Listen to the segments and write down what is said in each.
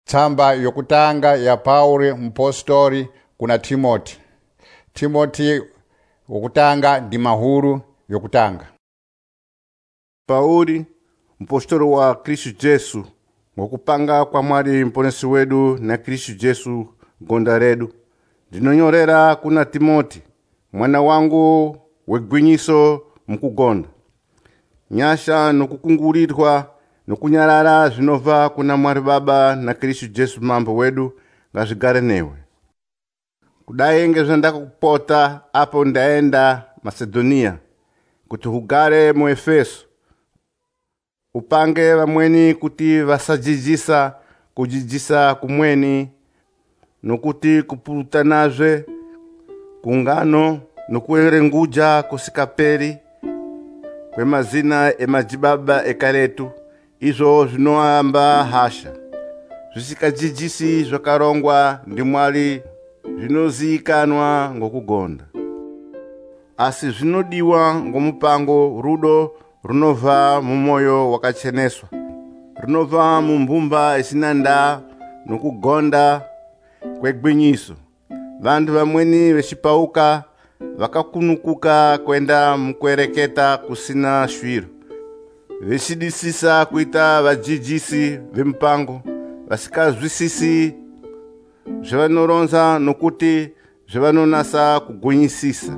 Tsamba yokutanga ya Pauli mpostori kuna Timoti. Timoti wokutanga ndi mahulu yokutanga. Pauli mpostori wa Kristu Jesu ngokupanga kwa mwali mponesi wedu na Kristu Jesu gonda ledu. Ndinonyorera kuna Timoti mwana wangu wegwinyiso mkugonda. Nyasha nokukungulirwa nokunyalala zinova kuna mwali baba na Kristu Jesu mambo wedu ngazigale newe. Kudayenge zandaka kupota apo ndaenda Macedonia kuti hugale mu Efeso. Upange vamweni kuti vasajijisa kujijisa kumweni nokuti kuputanazwe kungano nokuerenguja kusikapeli kwe mazina emajibaba ekaletu izo zinoamba hasha. Zvisikajijisi zvakarongwa ndi mwali zvinozikanwa ngokugonda. Asi zvinodiwa ngomupango rudo runova mumoyo wakacheneswa. Runova mumbumba isinanda nokugonda kwegwinyiso. Vandu vamweni vechipauka vakakunukuka kwenda mukwereketa kusina shwiro. Vechidisisa kuita vajijisi vempango vasikazwisisi zvavanoronza nokuti zvavanonasa kugwinyisisa.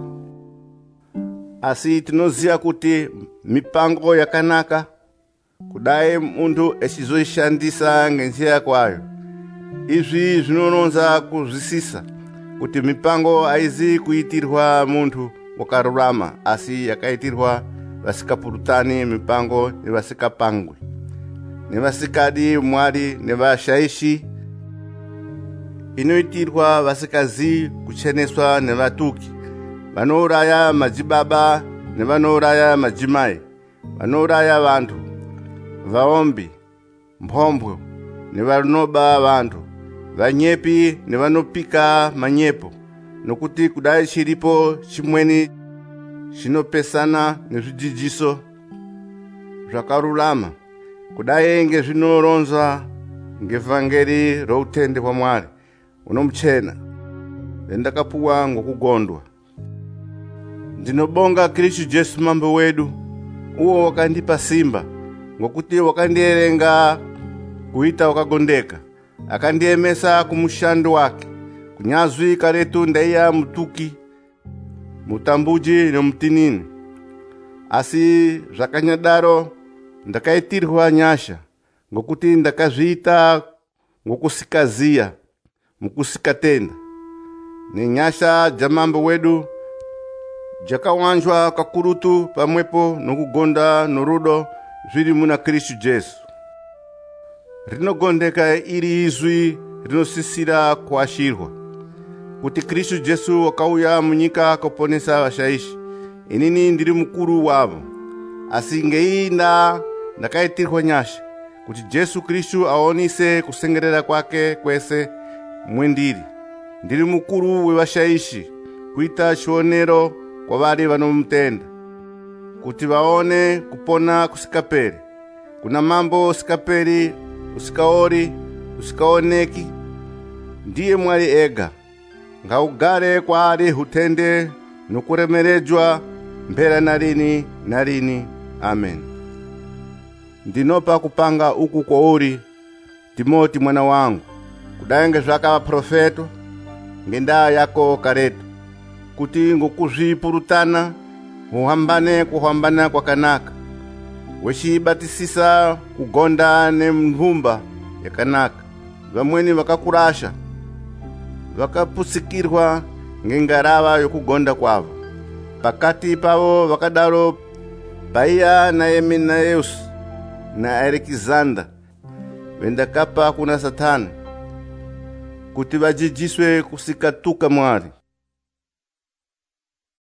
Asi tinoziya kuti mipango yakanaka kudai mundu echizoishandisa ngenzira kwayo. Izvi zvinoronza kuzwisisa kuti mipango aizi kuitirwa mundu wakarurama asi yakaitirwa vasikapurutani mipango nevasikapangwe nevasikadi mwali nevashaishi. Inoitirwa vasikazi kucheneswa nevatuki vanouraya majibaba nevanouraya majimai, vanouraya vandu, vaombi, mphombo nevanoba vandu, vanyepi nevanopika manyepo, nokuti kudai chiripo chimweni chinopesana nezvidzidziso zvakarurama. Kudai ngezvinoronza ngevhangeri routende kwa mwari unomuchena ndakapuwa ngokugondwa. Ndinobonga Kristu Jesu mambo wedu, uwo wakandipa simba ngokuti wakandierenga kuita wakagondeka, akandiemesa kumushando wake. Kunyazwi karetu ndaiya mutuki, mutambuji nemutinini. Asi zvakanyadaro ndakaitirwa nyasha ngokuti ndakazviita ngokusikaziya mukusikatenda. Nenyasha jamambo wedu jakawanjwa kakurutu pamwepo nokugonda norudo zviri muna Kristu Jesu. Rinogondeka iri izwi rinosisira kuashirwa kuti Kristu Jesu wakauya munyika kuponesa vashaishi. Inini ndiri mukuru wavo, asi ngeinda ndakaitirwa nyasha kuti Jesu Kristu aonise kusengerera kwake kwese mwendiri. Ndiri mukuru wevashaishi kuita chionero kwa vari vanomutenda, kuti vaone kupona kusikaperi. Kuna mambo usikaperi, usikaori, usikaoneki, ndiye mwali ega. Ngaugare kwaari hutende nokuremeredzwa mpera narini narini. Amen. Ndinopa kupanga uku kwauri Timoti mwana wangu, kudai ngezvaka profeto ngendaa yako karetu, kuti ngokuzvipurutana muhambane kuhambana kwakanaka, wechibatisisa kugonda nemvumba yakanaka. Vamweni vakakurasha, vakaputsikirwa ngengarava yokugonda kwavo. Pakati pavo vakadaro Baiya na Emeneus na Alexander vendakapa kuna Satani kuti vajijiswe kusikatuka mwari.